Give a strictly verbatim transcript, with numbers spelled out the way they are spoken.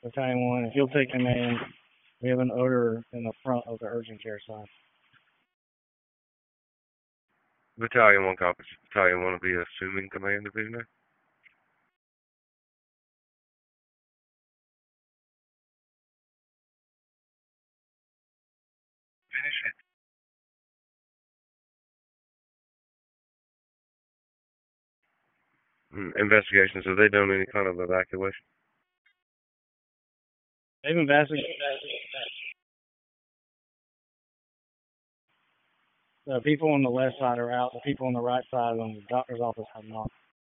Battalion one. If you'll take command, we have an odor in the front of the urgent care sign. Battalion one copies. Battalion one will be assuming command of visionary. Finish it. Mm, investigations. Have they done any kind of evacuation? They've investigated. The people on the left side are out. The people on the right side of the doctor's office have not.